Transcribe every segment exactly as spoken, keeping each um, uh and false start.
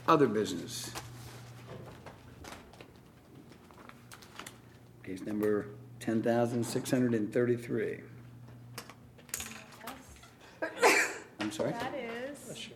Other business. Case number ten thousand six hundred and thirty-three. I'm sorry? That is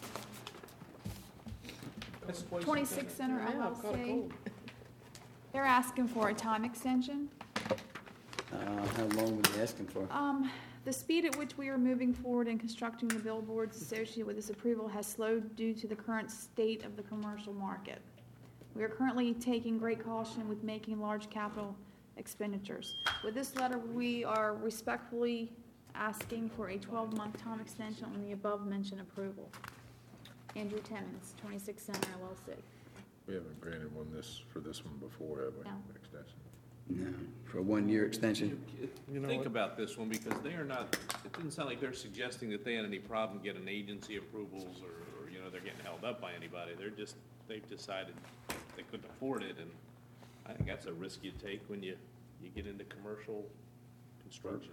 twenty-six Center Yeah, L I've got a L C. cold. They're asking for a time extension. Uh, how long were they asking for? Um, the speed at which we are moving forward in constructing the billboards associated with this approval has slowed due to the current state of the commercial market. We are currently taking great caution with making large capital expenditures. With this letter, we are respectfully asking for a twelve-month time extension on the above-mentioned approval. Andrew Timmons, twenty-six Center L L C. We haven't granted one this, for this one before, have we? No. Extension. No, for a one-year extension. You know Think what? about this one, because they are not, it doesn't sound like they're suggesting that they had any problem getting agency approvals or, or, you know, they're getting held up by anybody. They're just, they've decided they couldn't afford it, and I think that's a risk you take when you, you get into commercial construction.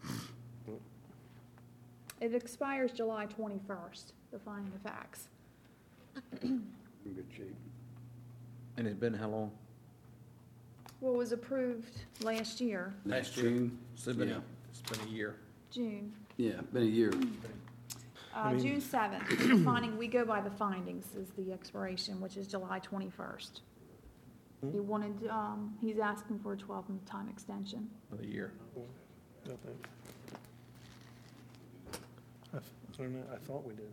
It expires July twenty-first, the finding of facts. In good shape. And it's been how long? What was approved last year, Last year. June? It's been, Yeah. a, it's been a year. June, Yeah, been a year. uh, mean- June seventh. The finding, we go by the findings, is the expiration, which is July twenty-first. He wanted, um, he's asking for a twelve-month time extension. A year. I think. I th- I don't know, I thought we did.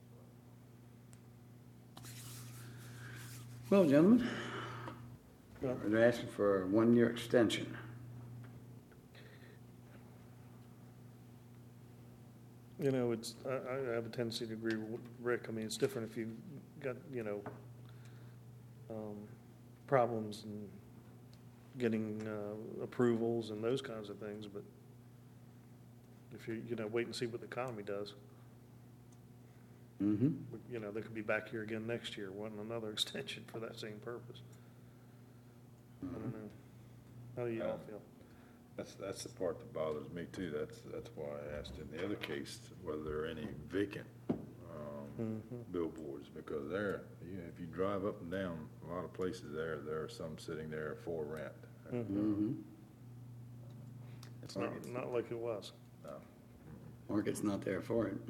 Well, gentlemen, Well, they're asking for a one-year extension. You know, it's, I, I have a tendency to agree with Rick. I mean, it's different if you've got, you know, um, problems and getting, uh, approvals and those kinds of things, but if you, you know, wait and see what the economy does. Mm-hmm. You know, they could be back here again next year, wanting another extension for that same purpose. I don't know. How do you all feel? That's, that's the part that bothers me too. That's, that's why I asked in the other case whether there are any vacant, um, Mhm. billboards, because there, you, if you drive up and down a lot of places there, there are some sitting there for rent. Mm-hmm. It's not, not like it was. No. Market's not there for it.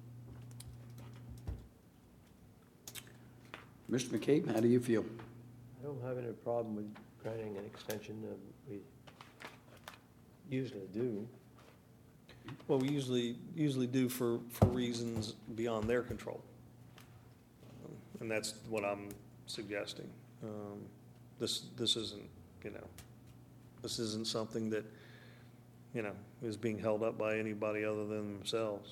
Mister McCabe, how do you feel? I don't have any problem with granting an extension. Uh, We usually do. Well, we usually, usually do for, for reasons beyond their control. Um, And that's what I'm suggesting. Um, This, this isn't, you know, this isn't something that, you know, is being held up by anybody other than themselves.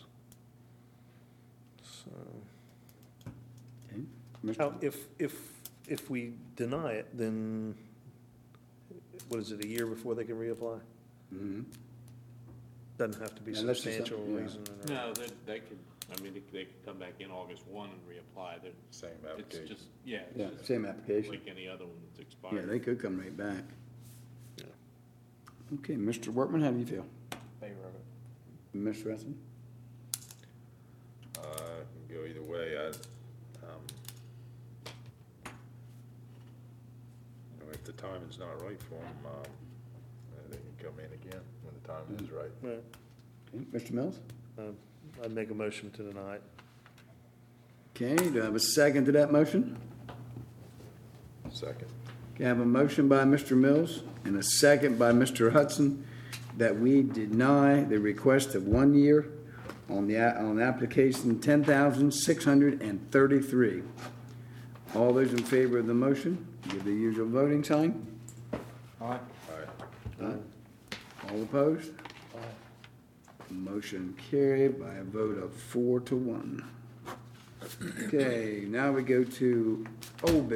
So, Okay. Mister now, if, if, if we deny it, then what is it, a year before they can reapply? Mhm. Doesn't have to be Unless there's substantial some- yeah. reason. or- No, they, they could, I mean, they, they could come back in August first and reapply. They're, Same it's application. just, yeah, Yeah, it's just same application. like any other one that's expired. Yeah, they could come right back. Yeah. Okay, Mister Workman, how do you feel? Favor of it. Mister Russell? Uh, can go either way. I, um, you know, if the timing's not right for them, um, uh, they can come in again when the time is right. Right. Okay, Mister Mills? Uh, I'd make a motion to deny it. Okay, do I have a second to that motion? Second. Okay, I have a motion by Mister Mills and a second by Mister Hudson that we deny the request of one year on the, a- on application ten thousand six hundred and thirty-three. All those in favor of the motion, give the usual voting sign. All right. All right. Aye. All opposed? Motion carried by a vote of four to one. Okay, now we go to old business.